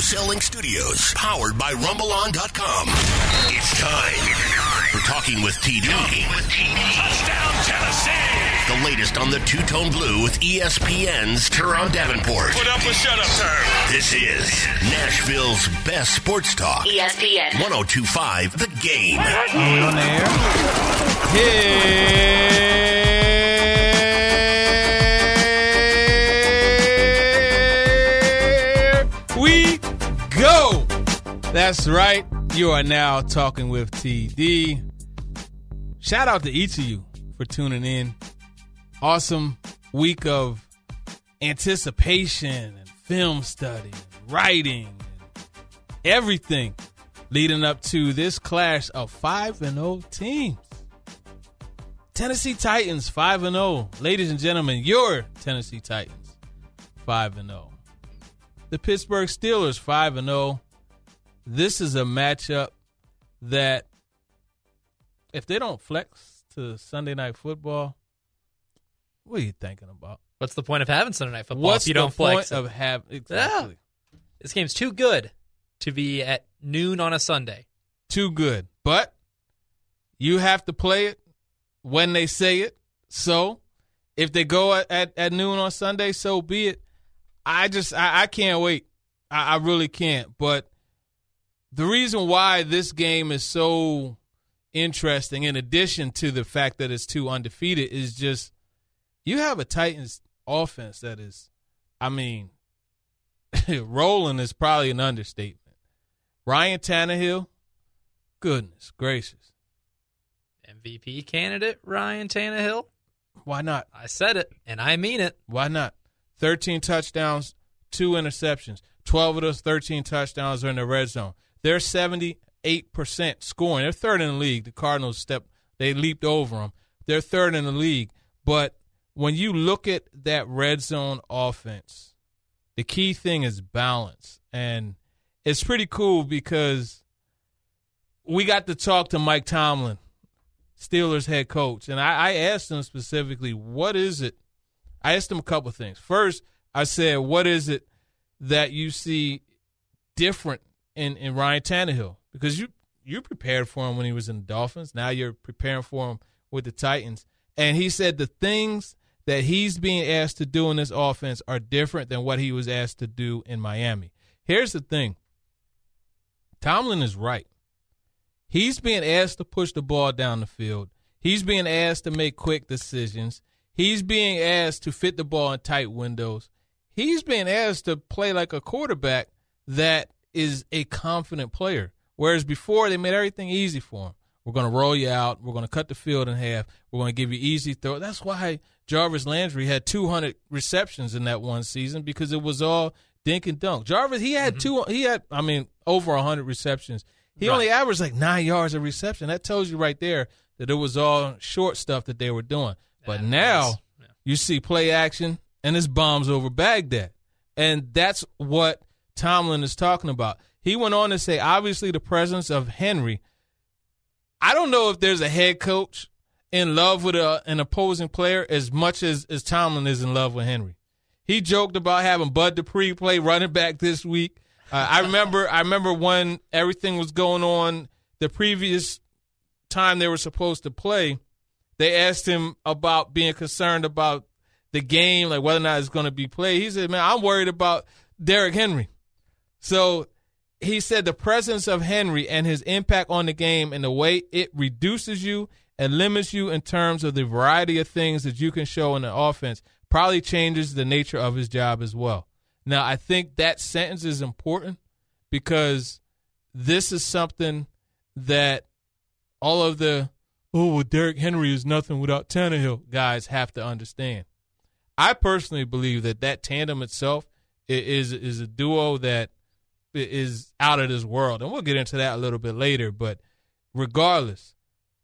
Selling Studios, powered by RumbleOn.com. It's time for Talking with TD. Touchdown, Tennessee! The latest on the two-tone blue with ESPN's Teron Davenport. Put up or shut up, Turn. This is Nashville's best sports talk. ESPN 102.5 The Game. Are we on the air? Here we go. That's right. You are now talking with TD. Shout out to each of you for tuning in. Awesome week of anticipation and film study, and writing, and everything leading up to this clash of 5-0 teams. Tennessee Titans 5-0. Ladies and gentlemen, your Tennessee Titans 5-0. The Pittsburgh Steelers 5-0. This is a matchup that if they don't flex to Sunday Night Football, what are you thinking about? What's the point of having Sunday Night Football if you don't flex? Exactly. Yeah. This game's too good to be at noon on a Sunday. Too good. But you have to play it when they say it. So if they go at noon on Sunday, so be it. I can't wait. I really can't. But the reason why this game is so interesting, in addition to the fact that it's too undefeated, is just you have a Titans offense that is, rolling is probably an understatement. Ryan Tannehill, goodness gracious. MVP candidate Ryan Tannehill. Why not? I said it, and I mean it. Why not? 13 touchdowns, 2 interceptions. 12 of those 13 touchdowns are in the red zone. They're 78% scoring. They're third in the league. The Cardinals they leaped over them. They're third in the league. But when you look at that red zone offense, the key thing is balance. And it's pretty cool because we got to talk to Mike Tomlin, Steelers head coach. And I asked him specifically, what is it? I asked him a couple of things. First, I said, what is it that you see different in Ryan Tannehill? Because you prepared for him when he was in the Dolphins. Now you're preparing for him with the Titans. And he said the things that he's being asked to do in this offense are different than what he was asked to do in Miami. Here's the thing. Tomlin is right. He's being asked to push the ball down the field. He's being asked to make quick decisions. He's being asked to fit the ball in tight windows. He's being asked to play like a quarterback that is a confident player, whereas before they made everything easy for him. We're going to roll you out. We're going to cut the field in half. We're going to give you easy throw. That's why Jarvis Landry had 200 receptions in that one season, because it was all dink and dunk. Jarvis, he had over 100 receptions. He only averaged like 9 yards a reception. That tells you right there that it was all short stuff that they were doing. But now you see play action, and it's bombs over Baghdad. And that's what Tomlin is talking about. He went on to say, obviously, the presence of Henry. I don't know if there's a head coach in love with an opposing player as much as Tomlin is in love with Henry. He joked about having Bud Dupree play running back this week. I remember when everything was going on the previous time they were supposed to play, they asked him about being concerned about the game, like whether or not it's going to be played. He said, man, I'm worried about Derrick Henry. So he said the presence of Henry and his impact on the game and the way it reduces you and limits you in terms of the variety of things that you can show in the offense probably changes the nature of his job as well. Now, I think that sentence is important because this is something that all of the, Derrick Henry is nothing without Tannehill guys have to understand. I personally believe that tandem itself is a duo that is out of this world. And we'll get into that a little bit later. But regardless,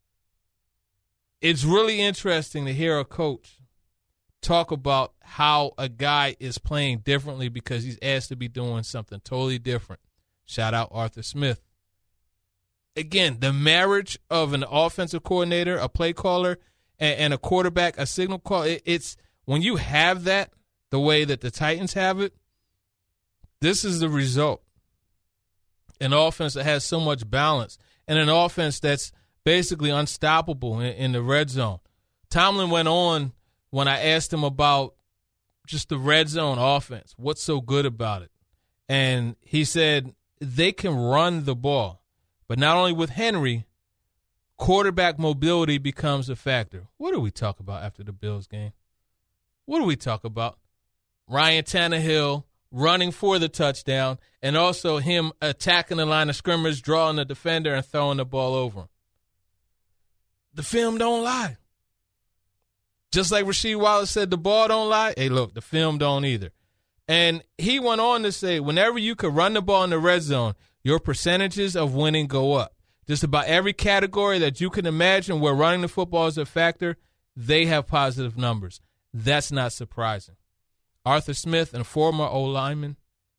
it's really interesting to hear a coach talk about how a guy is playing differently because he's asked to be doing something totally different. Shout out Arthur Smith. Again, the marriage of an offensive coordinator, a play caller, and a quarterback, a signal call, it's when you have that the way that the Titans have it, this is the result. an offense that has so much balance, and an offense that's basically unstoppable in the red zone. Tomlin went on when I asked him about just the red zone offense, what's so good about it? And he said they can run the ball, but not only with Henry, quarterback mobility becomes a factor. What do we talk about after the Bills game? What do we talk about? Ryan Tannehill running for the touchdown, and also him attacking the line of scrimmage, drawing the defender, and throwing the ball over him. The film don't lie. Just like Rasheed Wallace said, the ball don't lie. Hey, look, the film don't either. And he went on to say, whenever you can run the ball in the red zone, your percentages of winning go up. Just about every category that you can imagine where running the football is a factor, they have positive numbers. That's not surprising. Arthur Smith, and former O-lineman,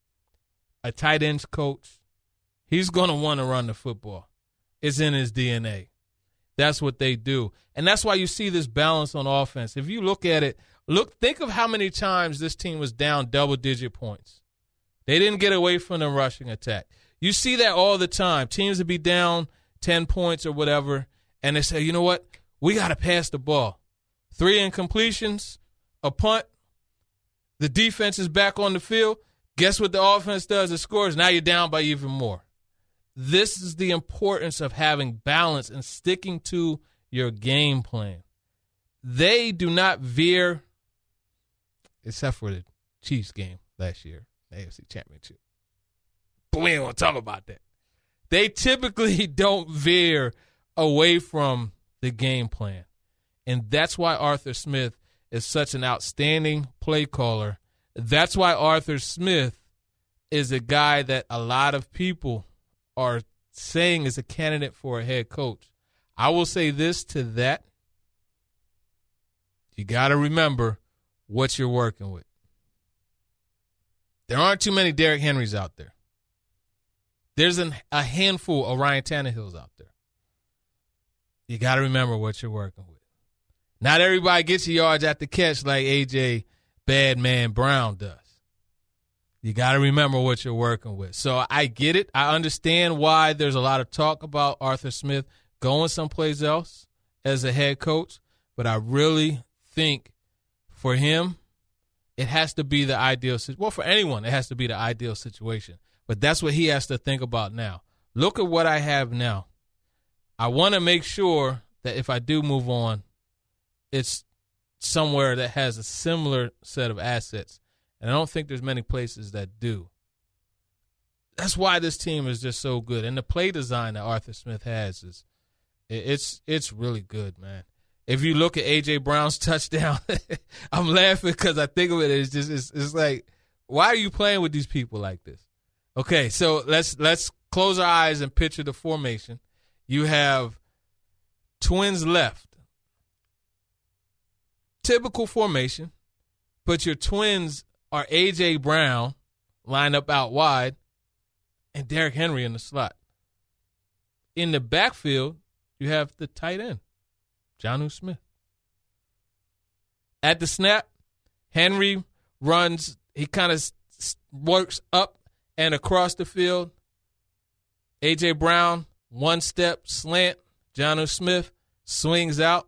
a tight ends coach, he's going to want to run the football. It's in his DNA. That's what they do. And that's why you see this balance on offense. If you look at it, think of how many times this team was down double-digit points. They didn't get away from the rushing attack. You see that all the time. Teams would be down 10 points or whatever, and they say, you know what? We got to pass the ball. 3 incompletions, a punt. The defense is back on the field. Guess what the offense does? It scores. Now you're down by even more. This is the importance of having balance and sticking to your game plan. They do not veer, except for the Chiefs game last year, the AFC Championship. But we ain't going to talk about that. They typically don't veer away from the game plan. And that's why Arthur Smith is such an outstanding play caller. That's why Arthur Smith is a guy that a lot of people are saying is a candidate for a head coach. I will say this to that. You got to remember what you're working with. There aren't too many Derrick Henrys out there. There's a handful of Ryan Tannehills out there. You got to remember what you're working with. Not everybody gets your yards at the catch like A.J. Badman Brown does. You got to remember what you're working with. So I get it. I understand why there's a lot of talk about Arthur Smith going someplace else as a head coach, but I really think for him, it has to be the ideal situation. Well, for anyone, it has to be the ideal situation. But that's what he has to think about now. Look at what I have now. I want to make sure that if I do move on, it's somewhere that has a similar set of assets. And I don't think there's many places that do. That's why this team is just so good. And the play design that Arthur Smith has it's really good, man. If you look at A.J. Brown's touchdown, I'm laughing because I think of it as just it's like, why are you playing with these people like this? Okay, so let's close our eyes and picture the formation. You have twins left. Typical formation, but your twins are A.J. Brown lined up out wide and Derrick Henry in the slot. In the backfield, you have the tight end, Jonnu Smith. At the snap, Henry runs, he kind of works up and across the field. A.J. Brown, one step slant. Jonnu Smith swings out.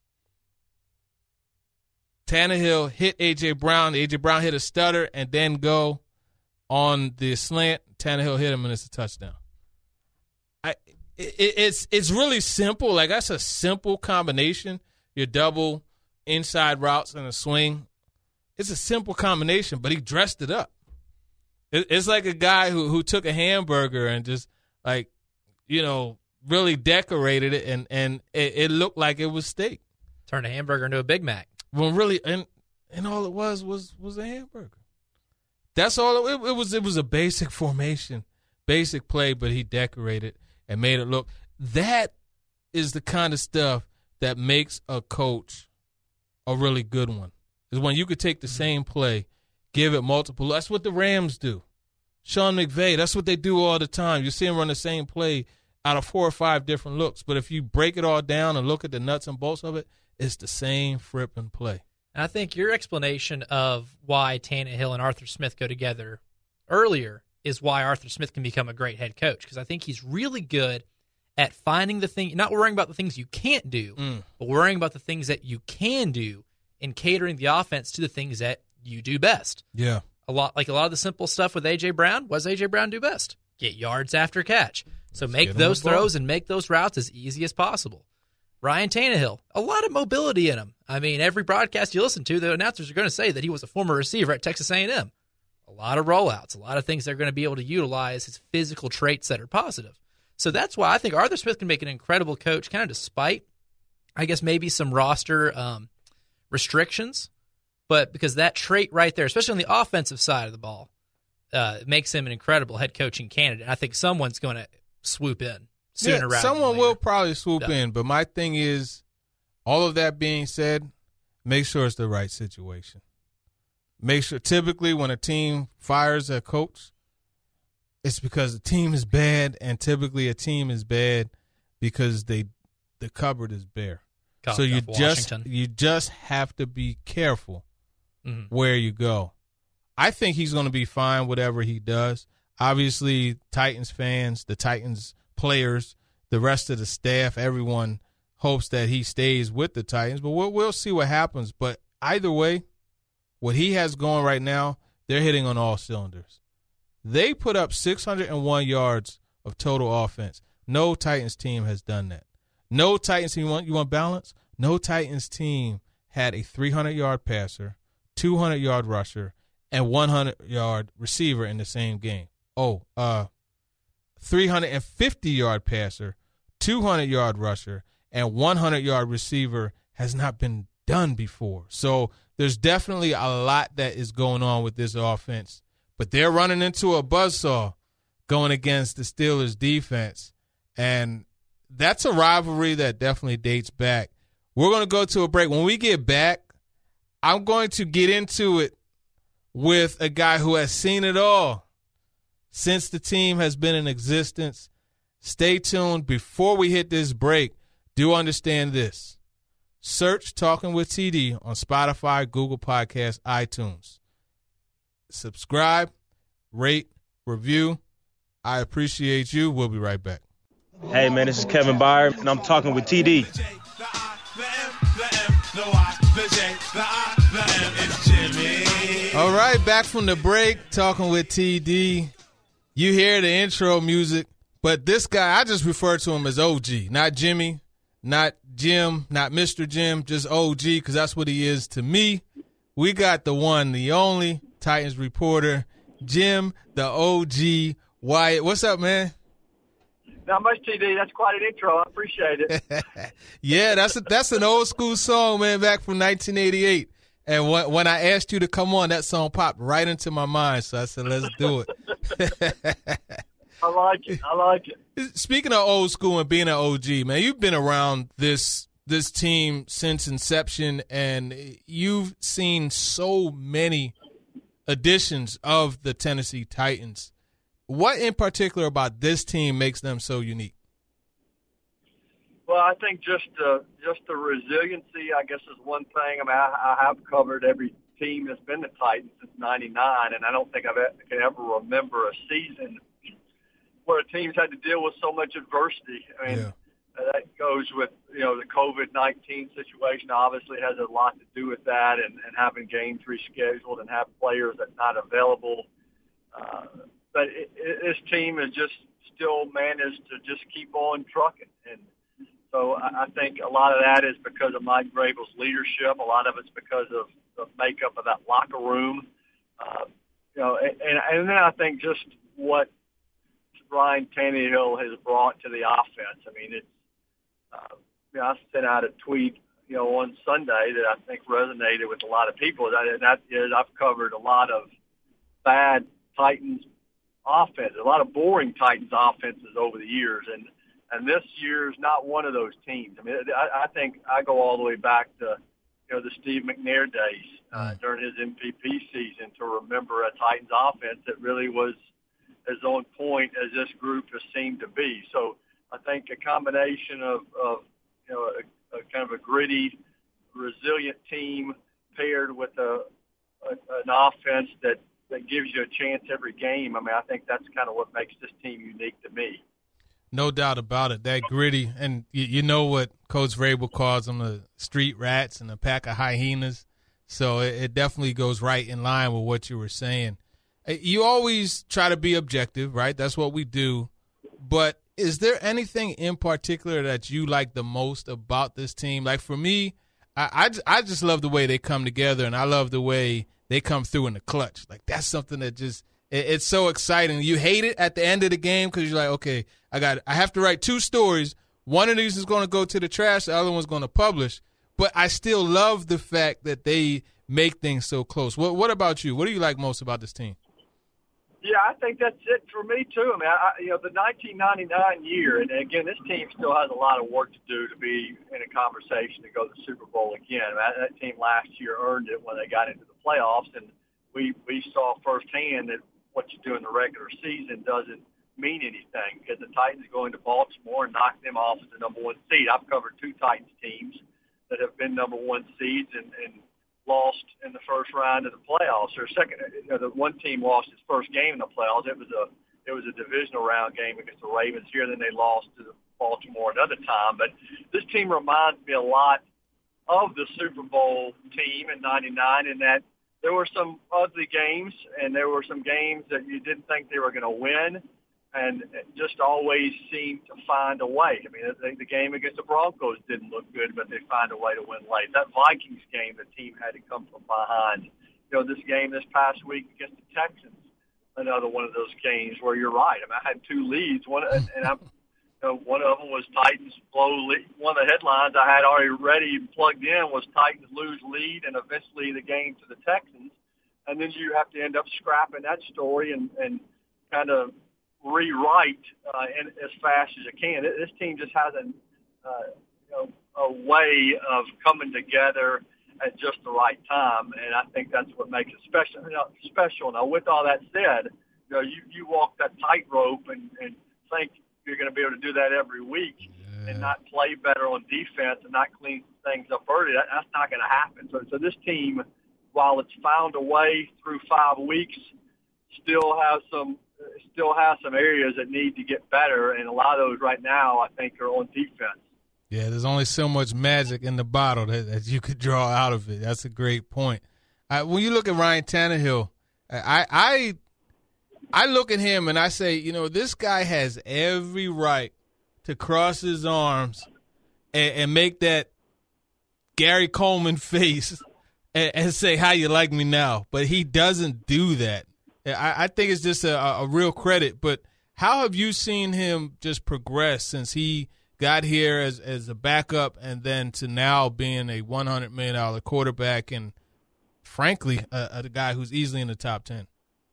Tannehill hit A.J. Brown. A.J. Brown hit a stutter and then go on the slant. Tannehill hit him, and it's a touchdown. It's really simple. Like, that's a simple combination. Your double inside routes and a swing. It's a simple combination, but he dressed it up. It's like a guy who took a hamburger and just, like, really decorated it, and it looked like it was steak. Turned a hamburger into a Big Mac. Well, really, and all it was a hamburger. That's all it was. It was a basic formation, basic play, but he decorated and made it look. That is the kind of stuff that makes a coach a really good one. Is when you could take the same play, give it multiple. That's what the Rams do. Sean McVay, that's what they do all the time. You see him run the same play out of 4 or 5 different looks. But if you break it all down and look at the nuts and bolts of it, it's the same fripping play. And I think your explanation of why Tannehill and Arthur Smith go together earlier is why Arthur Smith can become a great head coach, because I think he's really good at finding the thing, not worrying about the things you can't do, but worrying about the things that you can do and catering the offense to the things that you do best. Yeah. A lot of the simple stuff with A.J. Brown, what does A.J. Brown do best? Get yards after catch. So make those throws and make those routes as easy as possible. Ryan Tannehill, a lot of mobility in him. I mean, every broadcast you listen to, the announcers are going to say that he was a former receiver at Texas A&M. A lot of rollouts, a lot of things they're going to be able to utilize his physical traits that are positive. So that's why I think Arthur Smith can make an incredible coach, kind of despite, I guess, maybe some roster restrictions. But because that trait right there, especially on the offensive side of the ball, makes him an incredible head coaching candidate. I think someone's going to swoop in sooner rather than later. Someone will probably swoop in, but my thing is, all of that being said, make sure it's the right situation. Make sure, typically when a team fires a coach, it's because the team is bad, and typically a team is bad because the cupboard is bare. So you just have to be careful where you go. I think he's going to be fine whatever he does. Obviously, Titans fans, the Titans players, the rest of the staff, everyone hopes that he stays with the Titans, but we'll see what happens. But either way, what he has going right now, they're hitting on all cylinders. They put up 601 yards of total offense. No Titans team has done that. No Titans team, you want balance? No Titans team had a 300-yard passer, 200-yard rusher, and 100-yard receiver in the same game. 350-yard passer, 200-yard rusher, and 100-yard receiver has not been done before. So there's definitely a lot that is going on with this offense. But they're running into a buzzsaw going against the Steelers' defense. And that's a rivalry that definitely dates back. We're going to go to a break. When we get back, I'm going to get into it with a guy who has seen it all since the team has been in existence. Stay tuned. Before we hit this break, do understand this. Search Talking with TD on Spotify, Google Podcasts, iTunes. Subscribe, rate, review. I appreciate you. We'll be right back. Hey, man, this is Kevin Byard, and I'm talking with TD. All right, back from the break, talking with TD. You hear the intro music, but this guy, I just refer to him as OG, not Jimmy, not Jim, not Mr. Jim, just OG, because that's what he is to me. We got the one, the only Titans reporter, Jim, the OG Wyatt. What's up, man? Not much, TD. That's quite an intro. I appreciate it. Yeah, that's an old school song, man, back from 1988. And when I asked you to come on, that song popped right into my mind. So I said, let's do it. I like it. Speaking of old school and being an OG, man, you've been around this team since inception, and you've seen so many editions of the Tennessee Titans. What in particular about this team makes them so unique? Well, I think just the resiliency, I guess, is one thing. I mean, I have covered every team that's been the Titans since '99, and I don't think I can ever remember a season where a team's had to deal with so much adversity. I mean, that goes with, the COVID-19 situation obviously has a lot to do with that, and having games rescheduled and have players that's not available. But this team has just still managed to just keep on trucking. And so I think a lot of that is because of Mike Vrabel's leadership. A lot of it's because of the makeup of that locker room. And then I think just what Ryan Tannehill has brought to the offense. I mean, it's I sent out a tweet, on Sunday that I think resonated with a lot of people. That is, I've covered a lot of bad Titans offense, a lot of boring Titans offenses over the years, and this year's not one of those teams. I mean, I think I go all the way back to the Steve McNair days during his MVP season to remember a Titans offense that really was as on point as this group has seemed to be. So I think a combination of a kind of a gritty, resilient team paired with an offense that that gives you a chance every game. I mean, I think that's kind of what makes this team unique to me. No doubt about it. That gritty, and you know what Coach Vrabel calls them, the street rats and a pack of hyenas. So it definitely goes right in line with what you were saying. You always try to be objective, right? That's what we do. But is there anything in particular that you like the most about this team? Like for me, I just love the way they come together, and I love the way they come through in the clutch. Like that's something that just it's so exciting. You hate it at the end of the game because you're like, okay, I have to write 2 stories. One of these is going to go to the trash. The other one's going to publish. But I still love the fact that they make things so close. What about you? What do you like most about this team? Yeah, I think that's it for me too. I mean, the 1999 year, and again, this team still has a lot of work to do to be in a conversation to go to the Super Bowl again. That team last year earned it when they got into the playoffs, and we saw firsthand that what you do in the regular season doesn't mean anything because the Titans go into Baltimore and knock them off as the number 1 seed. I've covered 2 Titans teams that have been number 1 seeds and lost in the first round of the playoffs. Or second, the one team lost its first game in the playoffs. It was a divisional round game against the Ravens here. Then they lost to Baltimore another time. But this team reminds me a lot of the Super Bowl team in '99 in that there were some ugly games and there were some games that you didn't think they were going to win. And just always seemed to find a way. I mean, the game against the Broncos didn't look good, but they find a way to win late. That Vikings game, the team had to come from behind. This game this past week against the Texans, another one of those games where you're right. I mean, I had 2 leads. One of them was Titans blow lead. One of the headlines I had already ready and plugged in was Titans lose lead and eventually the game to the Texans. And then you have to end up scrapping that story and kind of rewrite as fast as you can. This team just has a way of coming together at just the right time, and I think that's what makes it special. Now, with all that said, you walk that tightrope and think you're going to be able to do that every week and not play better on defense and not clean things up early. That's not going to happen. So this team, while it's found a way through 5 weeks, still has some areas that need to get better, and a lot of those right now I think are on defense. Yeah, there's only so much magic in the bottle that you could draw out of it. That's a great point. When you look at Ryan Tannehill, I look at him and I say, this guy has every right to cross his arms and make that Gary Coleman face and say, how you like me now? But he doesn't do that. I think it's just a real credit. But how have you seen him just progress since he got here as a backup and then to now being a $100 million quarterback and, frankly, a guy who's easily in the top 10?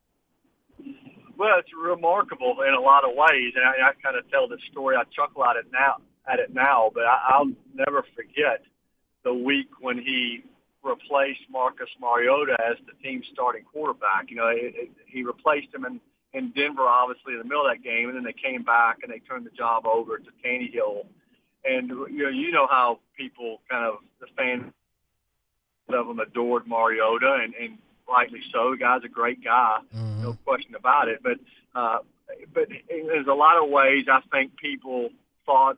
Well, it's remarkable in a lot of ways, and I kind of tell this story. I chuckle at it now, but I'll never forget the week when he replaced Marcus Mariota as the team's starting quarterback. He replaced him in Denver, obviously, in the middle of that game, and then they came back and they turned the job over to Tannehill. And, you know how people the fans of him adored Mariota, and rightly so. The guy's a great guy, no question about it. But there's a lot of ways I think people thought,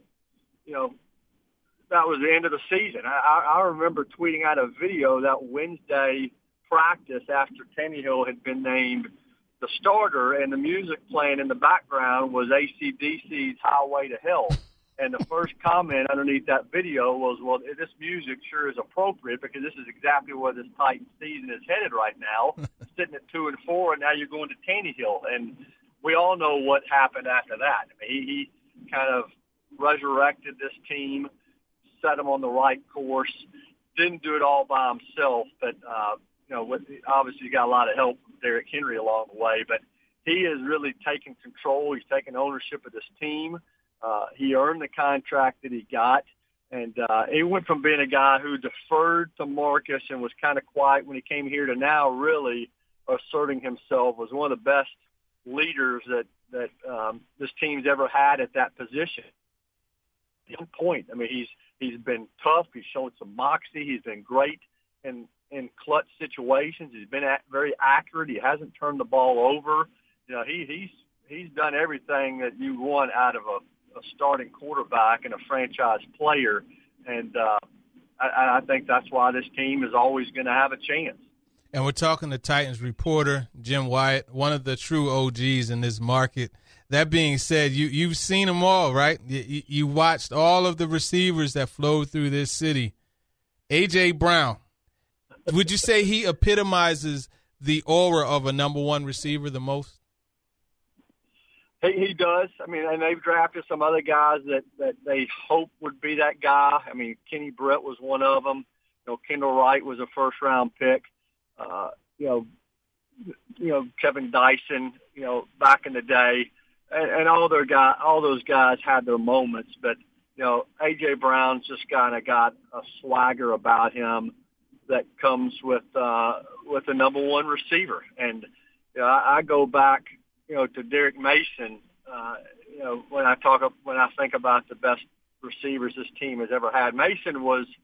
that was the end of the season. I remember tweeting out a video that Wednesday practice after Tannehill had been named the starter, and the music playing in the background was AC/DC's Highway to Hell. And the first comment underneath that video was, well, this music sure is appropriate because this is exactly where this Titans season is headed right now, sitting at 2-4, and now you're going to Tannehill. And we all know what happened after that. I mean, he kind of resurrected this team, set them on the right course, didn't do it all by himself, but, obviously he got a lot of help from Derrick Henry along the way, but he has really taken control. He's taken ownership of this team. He earned the contract that he got, and he went from being a guy who deferred to Marcus and was kind of quiet when he came here to now really asserting himself as one of the best leaders that this team's ever had at that position. At one point, I mean, he's been tough. He's shown some moxie. He's been great in in clutch situations. He's been very accurate. He hasn't turned the ball over. You know, he's done everything that you want out of a starting quarterback and a franchise player. And I think that's why this team is always going to have a chance. And we're talking to Titans reporter Jim Wyatt, one of the true OGs in this market. That being said, you've seen them all, right? You watched all of the receivers that flowed through this city. A.J. Brown, would you say he epitomizes the aura of a number one receiver the most? He does. I mean, and they've drafted some other guys that they hope would be that guy. I mean, Kenny Brett was one of them. You know, Kendall Wright was a first-round pick. You know, Kevin Dyson, you know, back in the day, and all those guys had their moments. But, you know, A.J. Brown's just kind of got a swagger about him that comes with a number one receiver. And, you know, I go back, you know, to Derek Mason. You know, when I think about the best receivers this team has ever had, Mason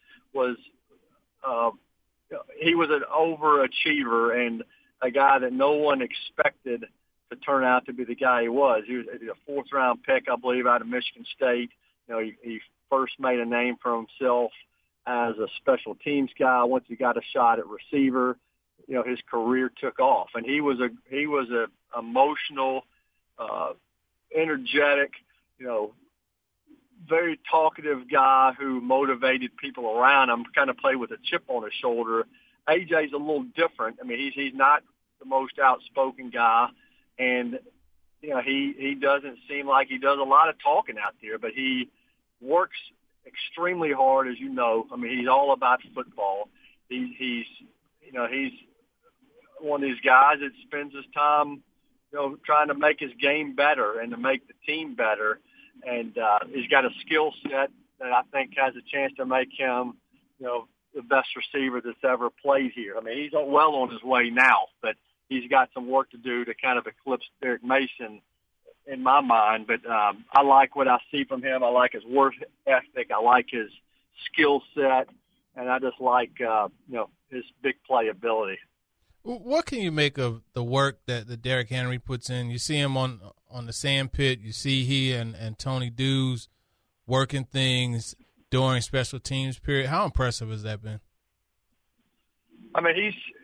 he was an overachiever and a guy that no one expected to turn out to be the guy he was. He was a fourth-round pick, I believe, out of Michigan State. You know, he first made a name for himself as a special teams guy. Once he got a shot at receiver, you know, his career took off. And he was a emotional, energetic, you know, very talkative guy who motivated people around him, kind of played with a chip on his shoulder. AJ's a little different. I mean, he's not the most outspoken guy, and you know, he doesn't seem like he does a lot of talking out there, but he works extremely hard, as you know. I mean, he's all about football. He's one of these guys that spends his time, you know, trying to make his game better and to make the team better. And he's got a skill set that I think has a chance to make him, you know, the best receiver that's ever played here. I mean, he's well on his way now, but he's got some work to do to kind of eclipse Derek Mason in my mind. But I like what I see from him. I like his work ethic. I like his skill set. And I just like, you know, his big play ability. What can you make of the work that Derrick Henry puts in? You see him on the sand pit. You see he and Tony Dews working things during special teams period. How impressive has that been? I mean,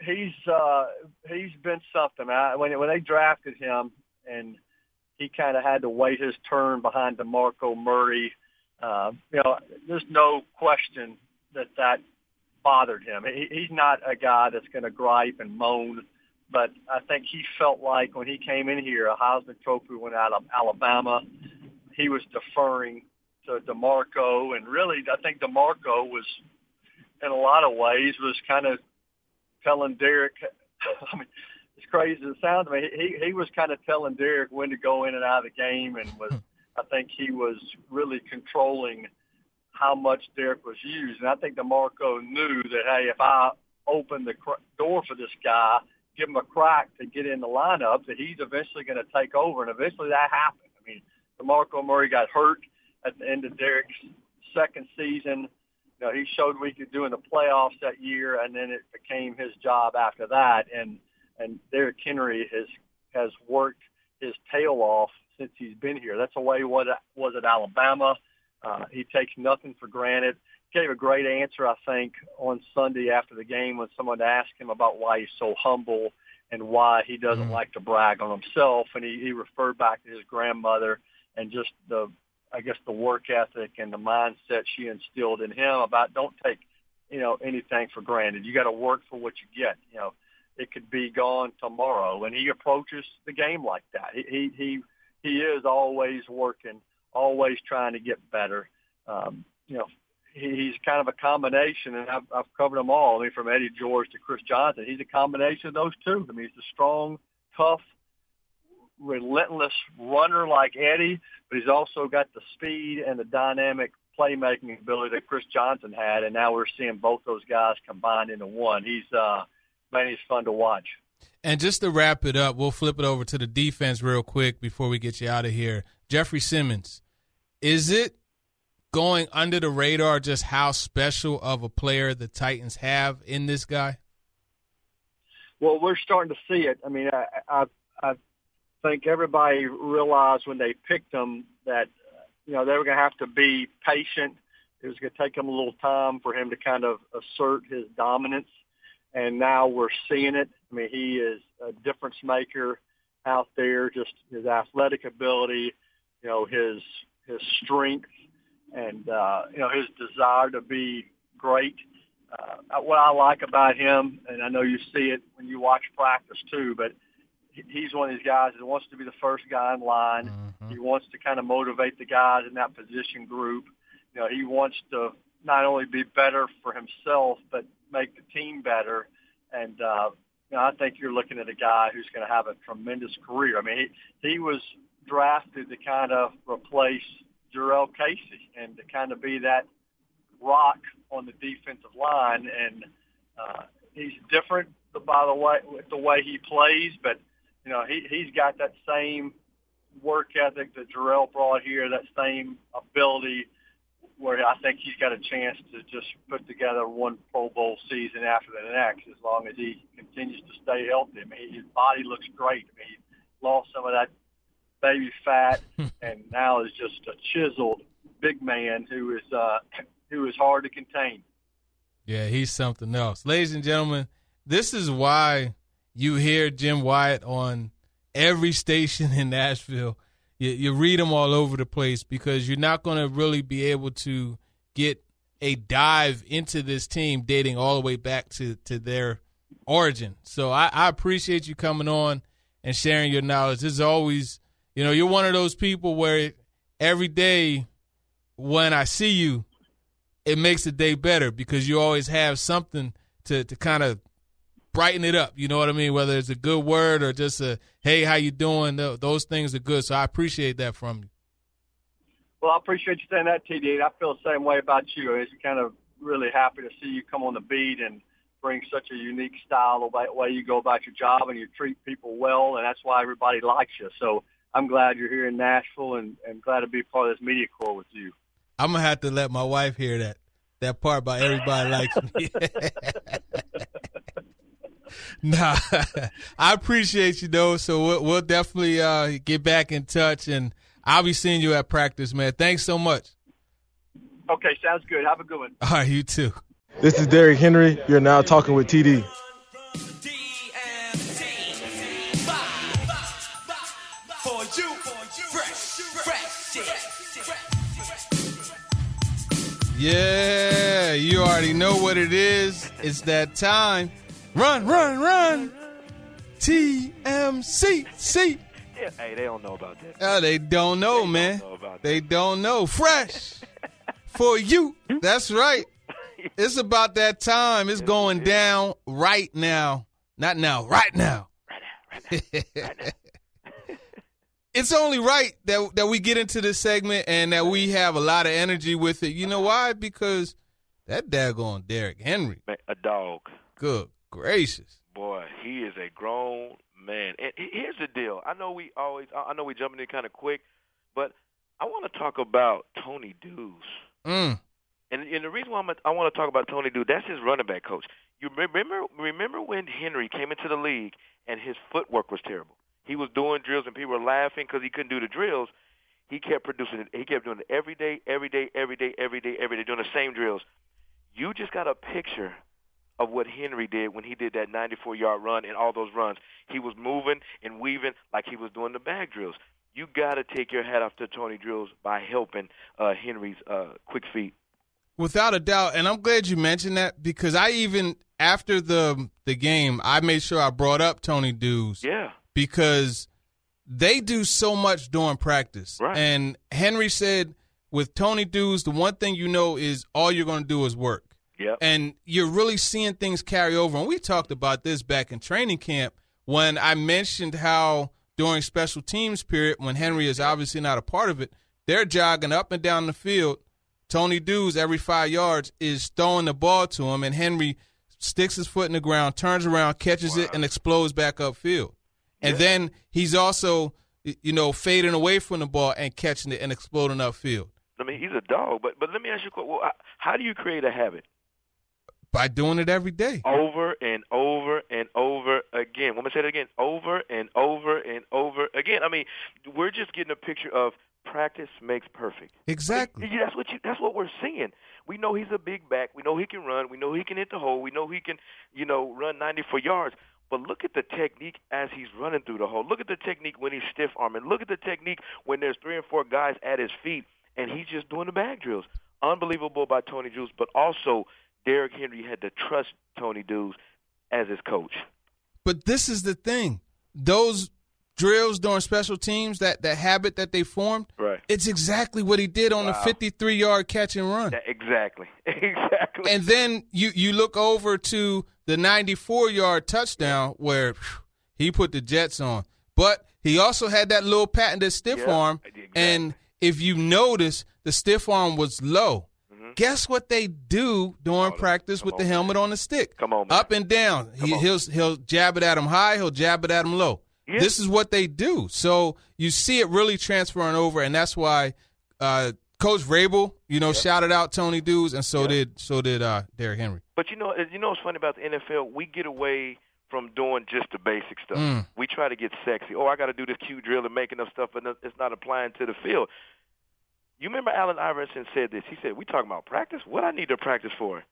he's been something. When they drafted him, and he kind of had to wait his turn behind DeMarco Murray, you know, there's no question that bothered him. He's not a guy that's going to gripe and moan, but I think he felt like when he came in here, a Heisman Trophy went out of Alabama, he was deferring to DeMarco, and really I think DeMarco was, in a lot of ways, was kind of telling Derek, I mean, as crazy as it sounds, I mean, he was kind of telling Derek when to go in and out of the game, and I think he was really controlling how much Derek was used. And I think DeMarco knew that, hey, if I open the door for this guy, give him a crack to get in the lineup, that he's eventually going to take over. And eventually that happened. I mean, DeMarco Murray got hurt at the end of Derek's second season. You know, he showed what he could do in the playoffs that year, and then it became his job after that. And Derrick Henry has worked his tail off since he's been here. That's the way he was at Alabama. He takes nothing for granted. Gave a great answer, I think, on Sunday after the game when someone asked him about why he's so humble and why he doesn't like to brag on himself. And he referred back to his grandmother and just the work ethic and the mindset she instilled in him about don't take, you know, anything for granted. You got to work for what you get. You know, it could be gone tomorrow. And he approaches the game like that. He is always working, always trying to get better. You know, he's kind of a combination, and I've covered them all. I mean, from Eddie George to Chris Johnson, he's a combination of those two. I mean, he's a strong, tough, relentless runner like Eddie, but he's also got the speed and the dynamic playmaking ability that Chris Johnson had, and now we're seeing both those guys combined into one. He's fun to watch. And just to wrap it up, we'll flip it over to the defense real quick before we get you out of here. Jeffrey Simmons, is it going under the radar just how special of a player the Titans have in this guy? Well, we're starting to see it. I mean, I think everybody realized when they picked him that, they were going to have to be patient. It was going to take him a little time for him to kind of assert his dominance. And now we're seeing it. I mean, he is a difference maker out there, just his athletic ability, his strength, and, his desire to be great. What I like about him, and I know you see it when you watch practice too, but he's one of these guys that wants to be the first guy in line. Mm-hmm. He wants to kind of motivate the guys in that position group. He wants to not only be better for himself, but make the team better. And, I think you're looking at a guy who's going to have a tremendous career. I mean, he was drafted to kind of replace Jurrell Casey and to kind of be that rock on the defensive line. And he's different, by the way he plays, but, he's got that same work ethic that Jurrell brought here, that same ability, where I think he's got a chance to just put together one Pro Bowl season after the next, as long as he continues to stay healthy. I mean, his body looks great. I mean, he lost some of that baby fat and now is just a chiseled big man who is hard to contain. Yeah, he's something else. Ladies and gentlemen, this is why you hear Jim Wyatt on every station in Nashville. You read them all over the place, because you're not going to really be able to get a dive into this team dating all the way back to their origin. So I appreciate you coming on and sharing your knowledge. This is always, you're one of those people where every day when I see you, it makes the day better, because you always have something to kind of brighten it up. You know what I mean? Whether it's a good word or just a, hey, how you doing? Those things are good. So I appreciate that from you. Well, I appreciate you saying that, TD. I feel the same way about you. It's kind of really happy to see you come on the beat and bring such a unique style of the way you go about your job, and you treat people well, and that's why everybody likes you. So I'm glad you're here in Nashville, and glad to be part of this media corps with you. I'm going to have to let my wife hear that part about everybody likes me. Nah, I appreciate you, though. So we'll definitely get back in touch, and I'll be seeing you at practice, man. Thanks so much. Okay, sounds good. Have a good one. All right, you too. This is Derrick Henry. You're now talking with TD. Yeah, you already know what it is. It's that time. Run, run, run. TMCC. Yeah, hey, they don't know about that. Oh, they don't know, man. They don't know. Fresh for you. That's right. It's about that time. It's going down right now. Not now, right now. Right now. It's only right that we get into this segment and that we have a lot of energy with it. You know why? Because that daggone Derrick Henry. Man, a dog. Good gracious. Boy, he is a grown man. And here's the deal. I know we jumping in kind of quick, but I want to talk about Tony Dews. And the reason why I want to talk about Tony Dews, that's his running back coach. You remember when Henry came into the league and his footwork was terrible? He was doing drills and people were laughing because he couldn't do the drills. He kept producing it. He kept doing it every day, doing the same drills. You just got a picture of what Henry did when he did that 94-yard run and all those runs. He was moving and weaving like he was doing the bag drills. You got to take your hat off to Tony Dews by helping Henry's quick feet. Without a doubt, and I'm glad you mentioned that, because I even, after the game, I made sure I brought up Tony Dews. Yeah. Because they do so much during practice. Right. And Henry said with Tony Dews, the one thing you know is all you're going to do is work. Yep. And you're really seeing things carry over. And we talked about this back in training camp when I mentioned how during special teams period, when Henry is obviously not a part of it, they're jogging up and down the field. Tony Dews, every 5 yards, is throwing the ball to him, and Henry sticks his foot in the ground, turns around, catches it, and explodes back upfield. And then he's also, fading away from the ball and catching it and exploding upfield. I mean, he's a dog, but let me ask you a question. Well, how do you create a habit? By doing it every day. Over and over and over again. I'm going to say it again. Over and over and over again. I mean, we're just getting a picture of practice makes perfect. Exactly. That's what we're seeing. We know he's a big back. We know he can run. We know he can hit the hole. We know he can, run 94 yards. But look at the technique as he's running through the hole. Look at the technique when he's stiff-arming. Look at the technique when there's 3 and 4 guys at his feet, and he's just doing the bag drills. Unbelievable by Tony Juice, but also Derrick Henry had to trust Tony Juice as his coach. But this is the thing. Those drills during special teams, that habit that they formed, right. It's exactly what he did on the 53-yard catch and run. Exactly. And then you look over to the 94-yard touchdown where he put the Jets on. But he also had that little patented stiff arm. Exactly. And if you notice, the stiff arm was low. Mm-hmm. Guess what they do during practice with the helmet on the stick? Come on, man. Up and down. He'll jab it at him high. He'll jab it at him low. Yeah. This is what they do. So you see it really transferring over, and that's why Coach Vrabel, shouted out Tony Dews, and so did Derrick Henry. But what's funny about the NFL? We get away from doing just the basic stuff. We try to get sexy. Oh, I got to do this Q drill and making up stuff, but it's not applying to the field. You remember Allen Iverson said this. He said, "We talking about practice? What I need to practice for?"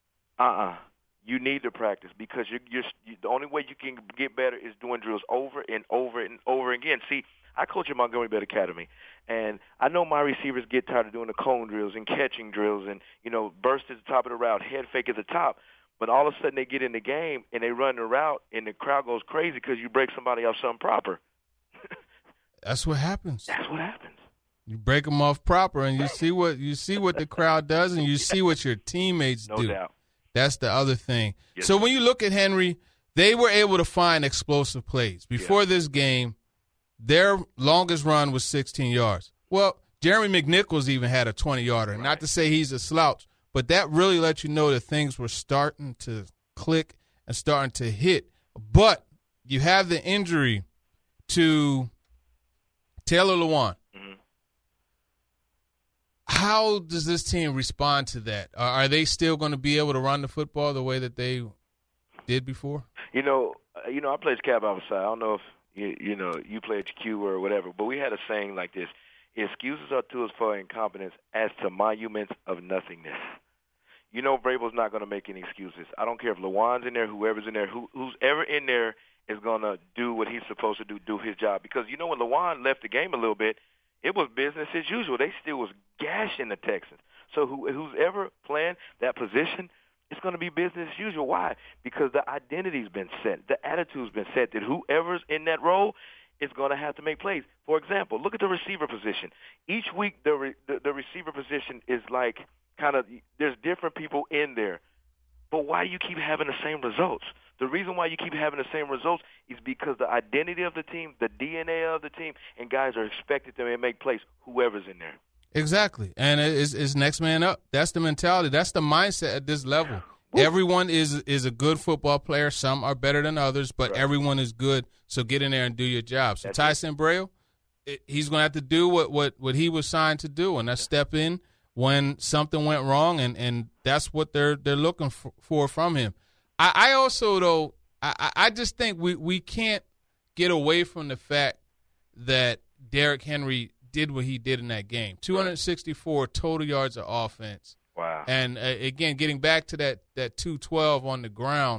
You need to practice because you're the only way you can get better is doing drills over and over and over again. See, I coach at Montgomery Bell Academy, and I know my receivers get tired of doing the cone drills and catching drills and, burst at the top of the route, head fake at the top. But all of a sudden they get in the game and they run the route and the crowd goes crazy because you break somebody off something proper. That's what happens. That's what happens. You break them off proper, and you see what the crowd does, and you see what your teammates do. No doubt. That's the other thing. Yes, so when you look at Henry, they were able to find explosive plays. Before this game, their longest run was 16 yards. Well, Jeremy McNichols even had a 20-yarder. Right. Not to say he's a slouch, but that really let you know that things were starting to click and starting to hit. But you have the injury to Taylor Lewan. How does this team respond to that? Are they still going to be able to run the football the way that they did before? I played cab outside. I don't know if you played Q or whatever, but we had a saying like this: "Excuses are tools for incompetence as to monuments of nothingness." Vrabel's not going to make any excuses. I don't care if Lewan's in there, whoever's in there, who's ever in there is going to do what he's supposed to do his job. Because when Lewan left the game a little bit, it was business as usual. They still was gashing the Texans. So who's ever playing that position, it's going to be business as usual. Why? Because the identity's been set. The attitude's been set that whoever's in that role is going to have to make plays. For example, look at the receiver position. Each week the receiver position is like there's different people in there. But why do you keep having the same results? The reason why you keep having the same results is because the identity of the team, the DNA of the team, and guys are expected to make plays, whoever's in there. Exactly. And it's next man up. That's the mentality. That's the mindset at this level. Woo. Everyone is a good football player. Some are better than others, but everyone is good. So get in there and do your job. So Tyson Braille, he's going to have to do what he was signed to do, and that's step in when something went wrong, and that's what they're looking for from him. I also, though, I just think we can't get away from the fact that Derrick Henry did what he did in that game. 264 total yards of offense. Wow. And, again, getting back to that 212 on the ground,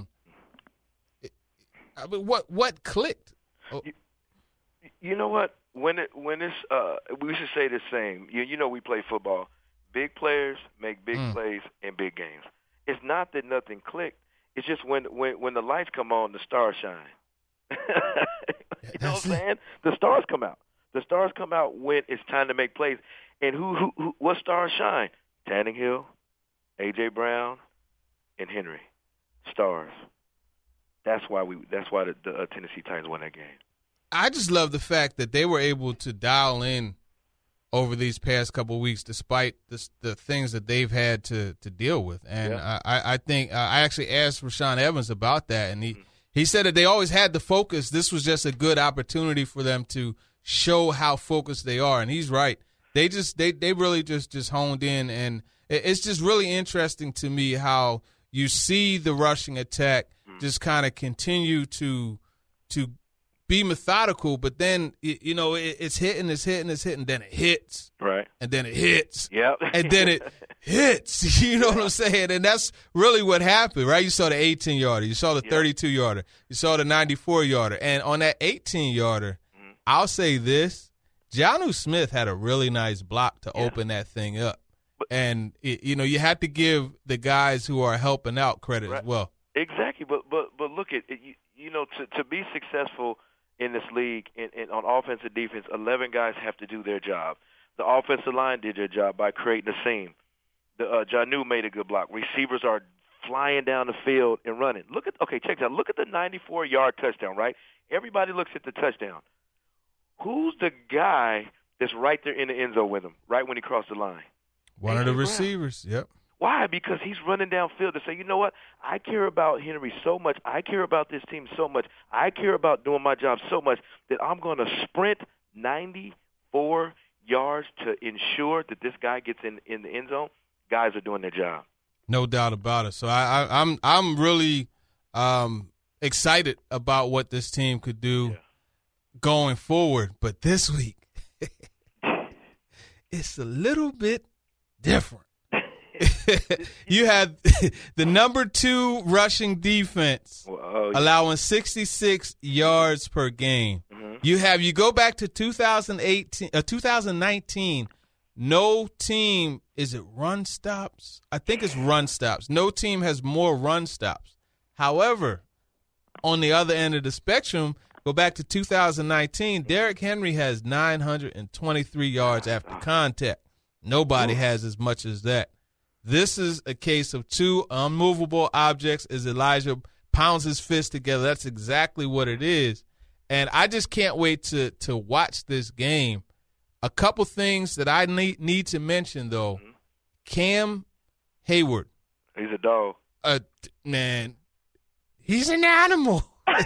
what clicked? You know what? When it's we should say the same. We play football. Big players make big plays in big games. It's not that nothing clicked. It's just when the lights come on, the stars shine. You know what I'm saying? The stars come out. The stars come out when it's time to make plays. And who what stars shine? Tannehill, A.J. Brown, and Henry. Stars. That's why the Tennessee Titans won that game. I just love the fact that they were able to dial in over these past couple of weeks, despite the things that they've had to deal with. And I think I actually asked Rashaan Evans about that, and he said that they always had the focus. This was just a good opportunity for them to show how focused they are, and he's right. They really just honed in, and it's just really interesting to me how you see the rushing attack just kind of continue to be methodical, but then it's hitting, then it hits, right, and then it hits, yep, and then it hits. You know what I'm saying? And that's really what happened, right? You saw the 18-yarder, you saw the 32-yarder, you saw the 94-yarder, and on that 18-yarder, I'll say this: Jonnu Smith had a really nice block to open that thing up, and you have to give the guys who are helping out credit as well. Exactly, but look at it, to be successful in this league, on offense and defense, 11 guys have to do their job. The offensive line did their job by creating a seam. Jonnu made a good block. Receivers are flying down the field and running. Check this out. Look at the 94-yard touchdown, right? Everybody looks at the touchdown. Who's the guy that's right there in the end zone with him, right when he crossed the line? One of the receivers, yep. Why? Because he's running downfield to say, you know what, I care about Henry so much, I care about this team so much, I care about doing my job so much that I'm going to sprint 94 yards to ensure that this guy gets in the end zone. Guys are doing their job. No doubt about it. So I'm really excited about what this team could do going forward. But this week, it's a little bit different. You have the number 2 rushing defense allowing 66 yards per game. Mm-hmm. You go back to 2019. No team, is it run stops? I think it's run stops. No team has more run stops. However, on the other end of the spectrum, go back to 2019, Derrick Henry has 923 yards after contact. Nobody has as much as that. This is a case of 2 unmovable objects as Elijah pounds his fist together. That's exactly what it is. And I just can't wait to watch this game. A couple things that I need to mention, though. Cam Hayward. He's a dog. Man, he's an animal.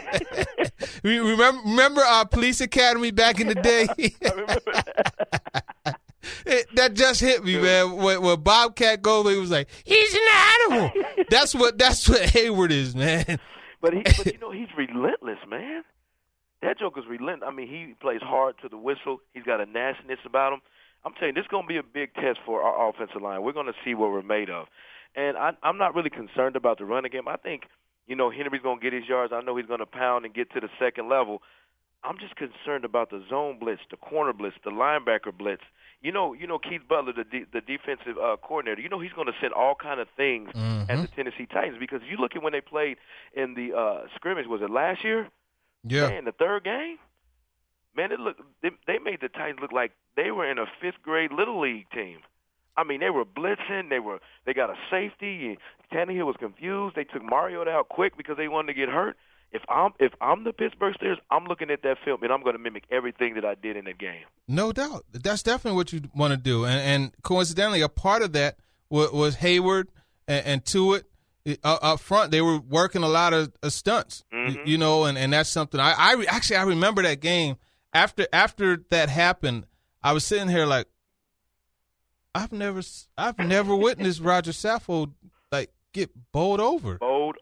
Remember our police academy back in the day? I remember that. That just hit me, man. When Bobcat Goldthwait was like, "He's an animal." That's what Hayward is, man. But he's relentless, man. That joker's relentless. I mean, he plays hard to the whistle. He's got a nastiness about him. I'm telling you, this is going to be a big test for our offensive line. We're going to see what we're made of. And I'm not really concerned about the running game. I think, Henry's going to get his yards. I know he's going to pound and get to the second level. I'm just concerned about the zone blitz, the corner blitz, the linebacker blitz. Keith Butler, the defensive coordinator, he's going to send all kind of things at the Tennessee Titans, because you look at when they played in the scrimmage, was it last year? Yeah. Man, the third game? Man, they made the Titans look like they were in a 5th grade Little League team. I mean, they were blitzing. They got a safety. Tannehill was confused. They took Mariota out quick because they wanted to get hurt. If I'm the Pittsburgh Steelers, I'm looking at that film and I'm going to mimic everything that I did in that game. No doubt, that's definitely what you want to do. And coincidentally, a part of that was Hayward and Tuitt up front. They were working a lot of stunts, and that's something. I remember that game after that happened. I was sitting here like, I've never witnessed Roger Saffold get bowled over.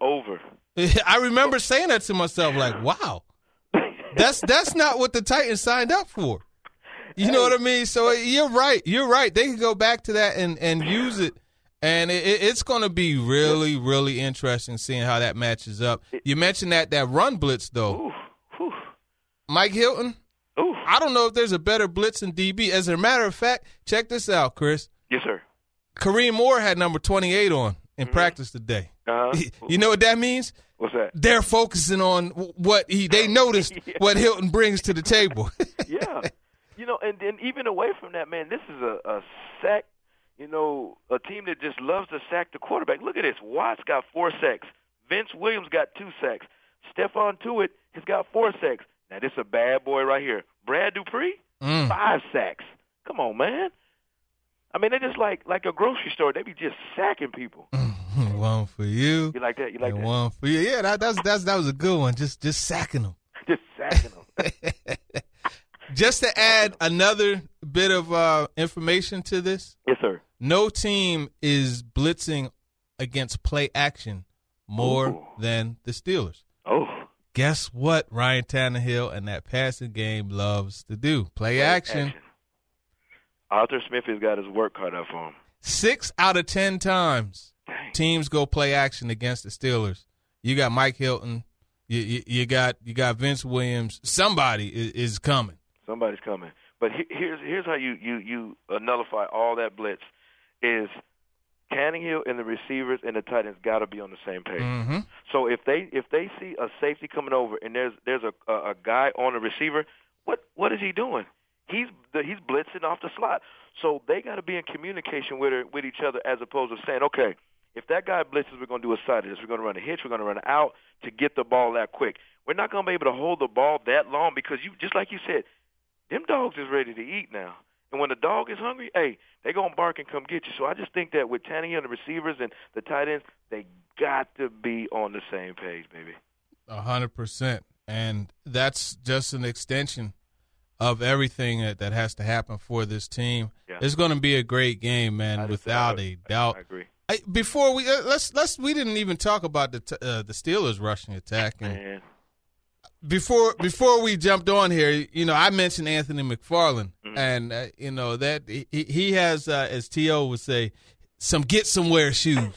I remember saying that to myself, like, wow, that's not what the Titans signed up for. You know what I mean? So you're right. They can go back to that and use it, and it's going to be really, really interesting seeing how that matches up. You mentioned that run blitz, though. Ooh. Mike Hilton, I don't know if there's a better blitz in DB. As a matter of fact, check this out, Chris. Yes, sir. Kareem Moore had number 28 on in practice today. You know what that means? What's that? They're focusing on what they noticed what Hilton brings to the table. Yeah. And even away from that, man, this is a sack, a team that just loves to sack the quarterback. Look at this. Watts got 4 sacks. Vince Williams got 2 sacks. Stephon Tuitt has got 4 sacks. Now, this is a bad boy right here. Brad Dupree, 5 sacks. Come on, man. I mean, they just like a grocery store. They be just sacking people. One for you. You like that? You like that? One for you. Yeah, that was a good one. Just sacking them. Just sacking them. Just to add another bit of information to this. Yes, sir. No team is blitzing against play action more than the Steelers. Oh. Guess what Ryan Tannehill and that passing game loves to do? Play action. Arthur Smith has got his work cut out for him. 6 out of 10 times teams go play action against the Steelers. You got Mike Hilton. You got Vince Williams. Somebody is coming. Somebody's coming. But here's how you nullify all that blitz is Tannehill and the receivers and the tight ends got to be on the same page. Mm-hmm. So if they see a safety coming over and there's a guy on the receiver, what is he doing? He's blitzing off the slot. So they got to be in communication with each other as opposed to saying, okay, if that guy blitzes, we're going to do a side of this. We're going to run a hitch. We're going to run out to get the ball that quick. We're not going to be able to hold the ball that long because just like you said, them dogs is ready to eat now. And when the dog is hungry, hey, they're going to bark and come get you. So I just think that with Tannehill and the receivers and the tight ends, they got to be on the same page, baby. 100%. And that's just an extension of everything that has to happen for this team. Yeah. It's going to be a great game, man, without a doubt. I agree. Before we we didn't even talk about the Steelers rushing attack. And before we jumped on here, I mentioned Anthony McFarland, and that he has, as T.O. would say, get somewhere shoes.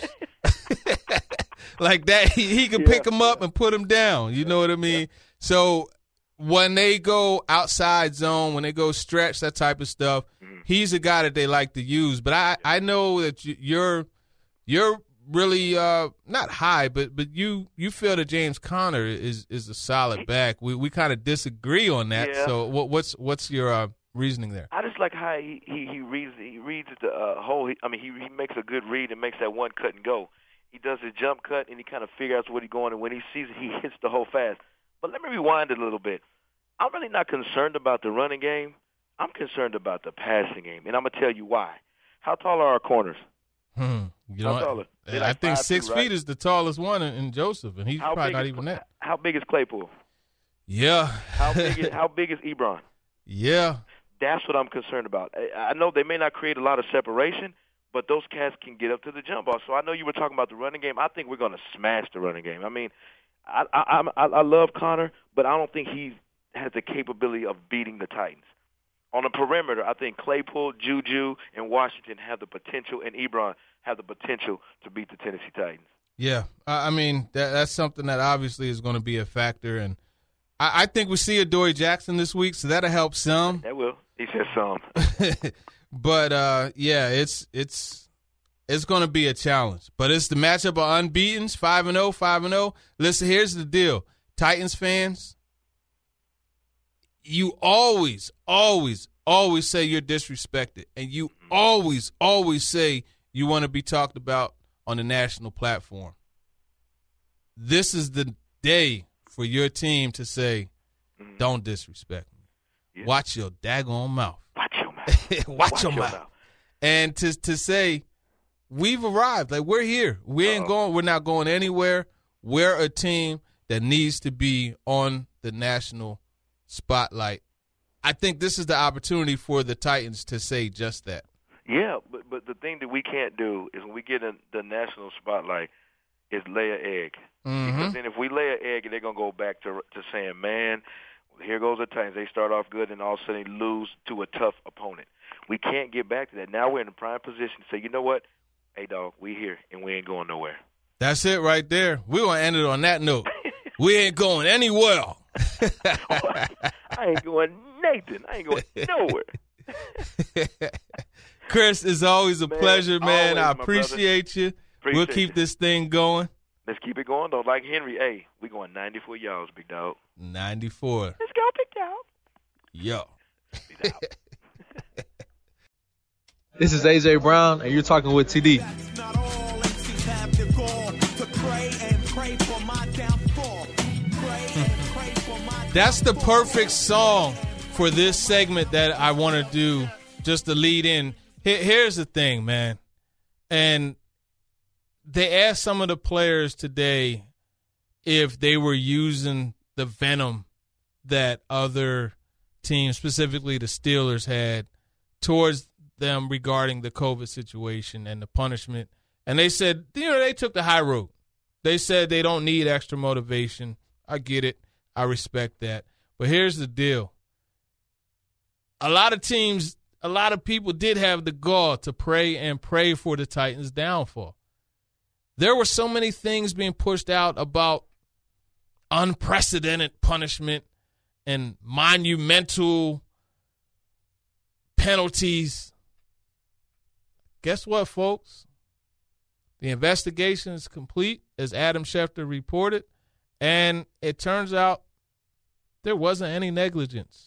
Like that, he can pick them up and put them down. You know what I mean? Yeah. So when they go outside zone, when they go stretch, that type of stuff, he's a guy that they like to use. But I know that you're really not high, but you feel that James Conner is a solid back. We kind of disagree on that. Yeah. So what's your reasoning there? I just like how he reads the whole. He makes a good read and makes that one cut and go. He does his jump cut and he kind of figures out where he's going, and when he sees it, he hits the hole fast. But let me rewind it a little bit. I'm really not concerned about the running game. I'm concerned about the passing game, and I'm gonna tell you why. How tall are our corners? I think 6 feet is the tallest one in Joseph, and he's probably not even that. How big is Claypool? Yeah. How big is Ebron? Yeah. That's what I'm concerned about. I know they may not create a lot of separation, but those cats can get up to the jump ball. So I know you were talking about the running game. I think we're going to smash the running game. I mean, I love Conner, but I don't think he has the capability of beating the Titans. On the perimeter, I think Claypool, Juju, and Washington have the potential, and Ebron have the potential to beat the Tennessee Titans. Yeah, I mean, that's something that obviously is going to be a factor. And I think we see Adoree Jackson this week, so that'll help some. That will. He said some. But, yeah, it's going to be a challenge. But it's the matchup of unbeatens, 5-0, 5-0. Listen, here's the deal. Titans fans, you always say you're disrespected, and you always say you want to be talked about on the national platform. This is the day for your team to say, don't disrespect me. Yeah. Watch your daggone mouth. Watch your mouth. Watch your mouth. And to say, we've arrived. Like, we're here. We're not going anywhere. We're a team that needs to be on the national spotlight. I think this is the opportunity for the Titans to say just that. Yeah, but the thing that we can't do is when we get in the national spotlight is lay an egg. Mm-hmm. Because then if we lay an egg, they're going to go back to saying, man, here goes the Titans. They start off good and all of a sudden lose to a tough opponent. We can't get back to that. Now we're in a prime position to say, you know what? Hey, dog, we here and we ain't going nowhere. That's it right there. We're going to end it on that note. We ain't going anywhere. I ain't going Nathan. I ain't going nowhere. Chris, it's always a pleasure, man. I appreciate you. We'll keep this thing going. Let's keep it going, though. Like Henry, hey, we going 94 yards, big dog. 94. Let's go, big dog. Yo. Big dog. This is AJ Brown, and you're talking with TD. That's the perfect song for this segment that I want to do, just to lead in. Here's the thing, man. And they asked some of the players today if they were using the venom that other teams, specifically the Steelers, had towards them regarding the COVID situation and the punishment And they said, they took the high road. They said they don't need extra motivation. I get it. I respect that. But here's the deal. A lot of teams, a lot of people did have the gall to pray for the Titans' downfall. There were so many things being pushed out about unprecedented punishment and monumental penalties. Guess what, folks? The investigation is complete, as Adam Schefter reported, and it turns out there wasn't any negligence.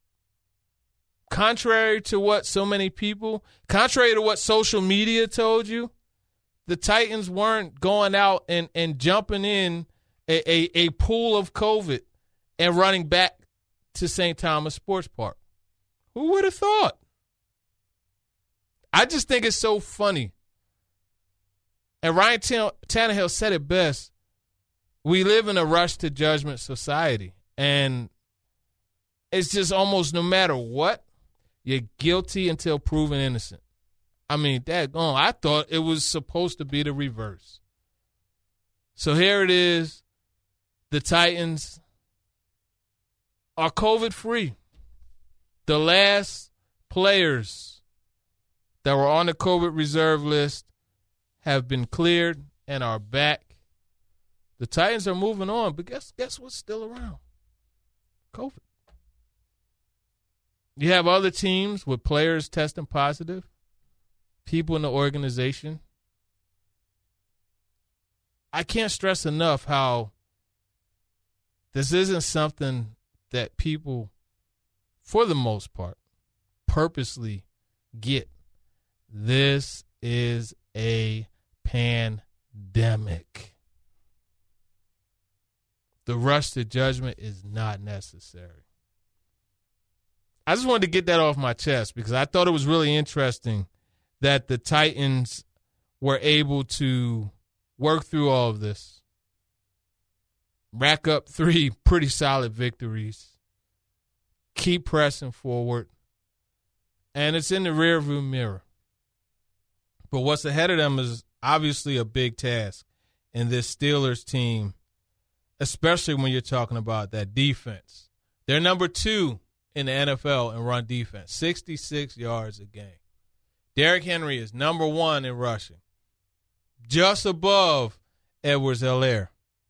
Contrary to what so many people, contrary to what social media told you, the Titans weren't going out and jumping in a pool of COVID and running back to St. Thomas Sports Park. Who would have thought? I just think it's so funny. And Ryan Tannehill said it best. We live in a rush to judgment society. And it's just almost no matter what, you're guilty until proven innocent. I mean, daggone, I thought it was supposed to be the reverse. So here it is. The Titans are COVID-free. The last players that were on the COVID reserve list have been cleared and are back. The Titans are moving on, but guess what's still around? COVID. You have other teams with players testing positive, people in the organization. I can't stress enough how this isn't something that people, for the most part, purposely get. This is a pandemic. The rush to judgment is not necessary. I just wanted to get that off my chest because I thought it was really interesting that the Titans were able to work through all of this, rack up 3 pretty solid victories, keep pressing forward, and it's in the rearview mirror. But what's ahead of them is obviously a big task in this Steelers team, especially when you're talking about that defense. They're number 2 in the NFL in run defense, 66 yards a game. Derrick Henry is number 1 in rushing, just above Edwards-Helaire.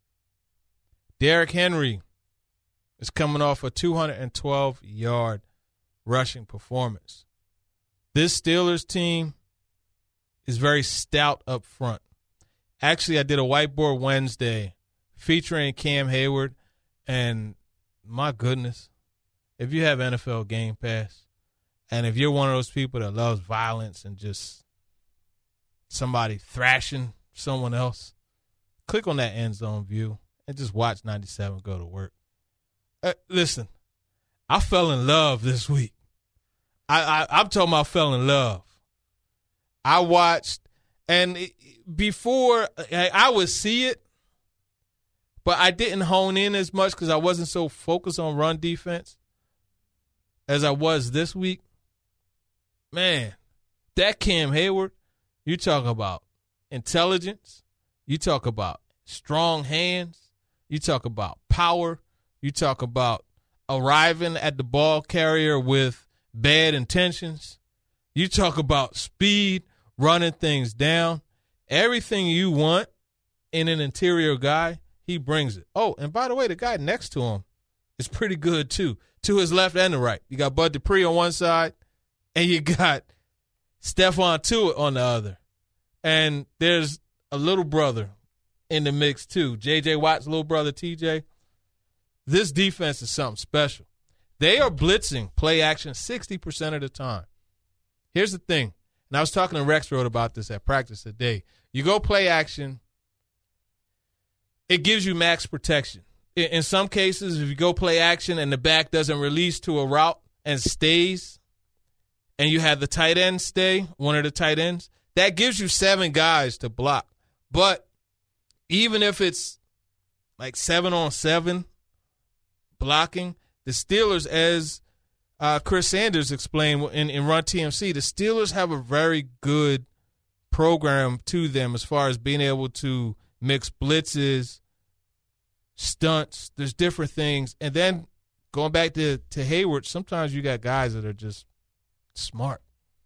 Derrick Henry is coming off a 212-yard rushing performance. This Steelers team is very stout up front. Actually, I did a whiteboard Wednesday featuring Cam Hayward, and my goodness, if you have NFL Game Pass, and if you're one of those people that loves violence and just somebody thrashing someone else, click on that end zone view and just watch 97 go to work. Listen, I fell in love this week. I'm talking about fell in love. I watched, and before I would see it, but I didn't hone in as much because I wasn't so focused on run defense as I was this week. Man, that Cam Hayward, you talk about intelligence, you talk about strong hands, you talk about power, you talk about arriving at the ball carrier with bad intentions, you talk about speed, running things down, everything you want in an interior guy, he brings it. Oh, and by the way, the guy next to him is pretty good too, to his left and the right. You got Bud Dupree on one side, and you got Stephon Tuitt on the other. And there's a little brother in the mix too, J.J. Watt's little brother, TJ. This defense is something special. They are blitzing play action 60% of the time. Here's the thing, and I was talking to Rexroad about this at practice today. You go play action, it gives you max protection. In some cases, if you go play action and the back doesn't release to a route and stays, and you have the tight end stay, one of the tight ends, that gives you 7 guys to block. But even if it's like 7-on-7 blocking, the Steelers, as Chris Sanders explained in Run TMC, the Steelers have a very good program to them as far as being able to mix blitzes, stunts. There's different things. And then going back to Hayward, sometimes you got guys that are just smart.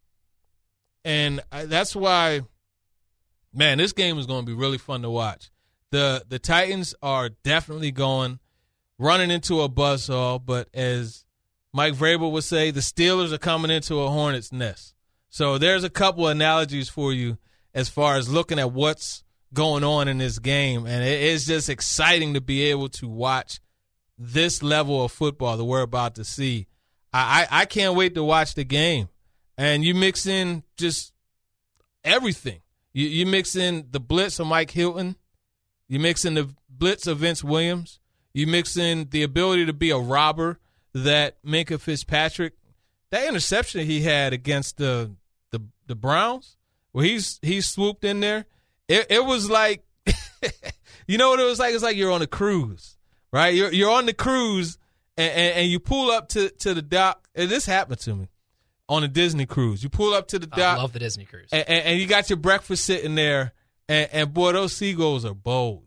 And that's why, man, this game is going to be really fun to watch. The Titans are definitely running into a buzzsaw, but as Mike Vrabel would say, the Steelers are coming into a hornet's nest. So there's a couple of analogies for you as far as looking at what's going on in this game, and it's just exciting to be able to watch this level of football that we're about to see. I can't wait to watch the game. And you mix in just everything. You mix in the blitz of Mike Hilton. You mix in the blitz of Vince Williams. You mix in the ability to be a robber that Minkah Fitzpatrick, that interception he had against the Browns, where he swooped in there, it was like, you know what it was like? It's like you're on a cruise, right? You're on the cruise and you pull up to the dock. And this happened to me on a Disney cruise. You pull up to the dock. I love the Disney cruise. And you got your breakfast sitting there, and boy, those seagulls are bold.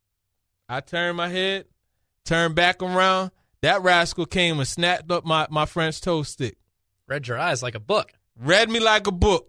I turned my head, turned back around. That rascal came and snapped up my French toast stick. Read your eyes like a book. Read me like a book.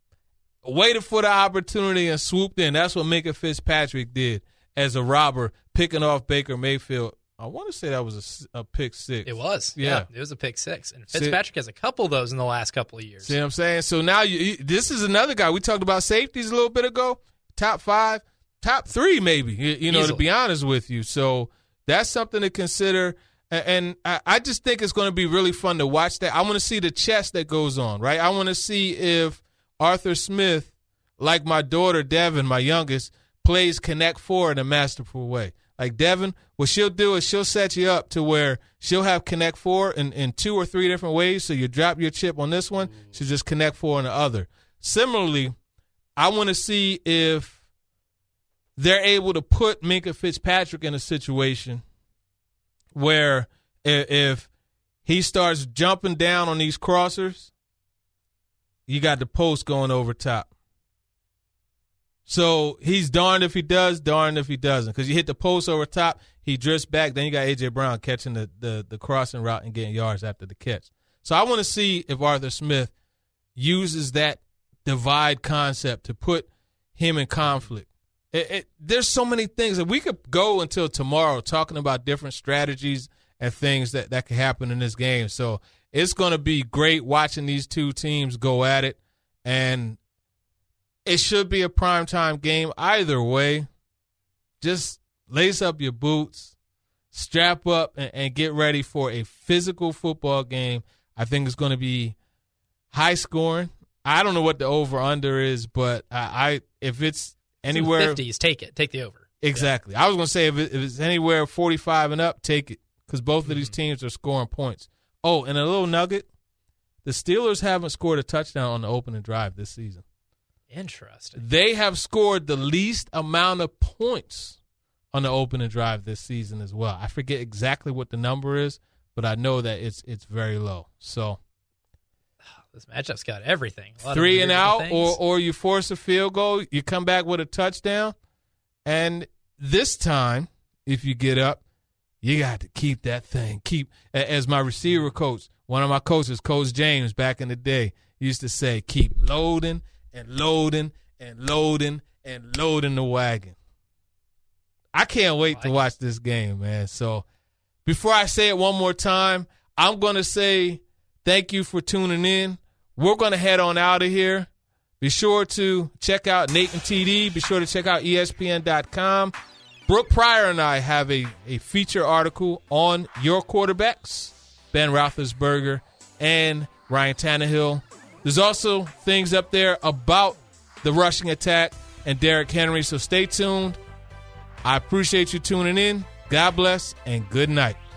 Waited for the opportunity and swooped in. That's what Minkah Fitzpatrick did as a robber, picking off Baker Mayfield. I want to say that was a pick six. It was. Yeah. It was a pick six. And Fitzpatrick has a couple of those in the last couple of years. See what I'm saying? So now this is another guy. We talked about safeties a little bit ago. Top 5, top 3 maybe, to be honest with you. So that's something to consider. And I just think it's going to be really fun to watch that. I want to see the chess that goes on, right? I want to see if Arthur Smith, like my daughter Devin, my youngest, plays Connect Four in a masterful way. Like Devin, what she'll do is she'll set you up to where she'll have Connect Four in 2 or 3 different ways. So you drop your chip on this one, she'll just Connect Four on the other. Similarly, I want to see if they're able to put Minkah Fitzpatrick in a situation where if he starts jumping down on these crossers, you got the post going over top. So he's darned if he does, darned if he doesn't. Because you hit the post over top, he drifts back, then you got A.J. Brown catching the crossing route and getting yards after the catch. So I want to see if Arthur Smith uses that divide concept to put him in conflict. There's so many things that we could go until tomorrow talking about different strategies and things that could happen in this game. So it's going to be great watching these two teams go at it, and it should be a primetime game either way. Just lace up your boots, strap up, and get ready for a physical football game. I think it's going to be high scoring. I don't know what the over-under is, but if it's anywhere 50s, take it. Take the over. Exactly. Yeah. I was going to say if it's anywhere 45 and up, take it, because both of these teams are scoring points. Oh, and a little nugget, the Steelers haven't scored a touchdown on the opening drive this season. Interesting. They have scored the least amount of points on the opening drive this season as well. I forget exactly what the number is, but I know that it's very low. So this matchup's got everything. 3 and out, or you force a field goal, you come back with a touchdown, and this time, if you get up, you got to keep that thing. As my receiver coach, one of my coaches, Coach James, back in the day, used to say, keep loading and loading and loading and loading the wagon. I can't wait to watch this game, man. So before I say it one more time, I'm going to say thank you for tuning in. We're going to head on out of here. Be sure to check out Nate and TD. Be sure to check out ESPN.com. Brooke Pryor and I have a feature article on your quarterbacks, Ben Roethlisberger and Ryan Tannehill. There's also things up there about the rushing attack and Derrick Henry, so stay tuned. I appreciate you tuning in. God bless and good night.